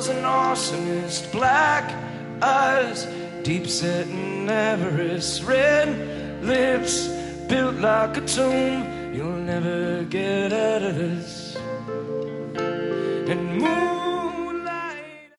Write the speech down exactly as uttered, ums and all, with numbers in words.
was an arsonist. Black eyes, deep set in avarice. Red lips, built like a tomb. You'll never get out of this. And move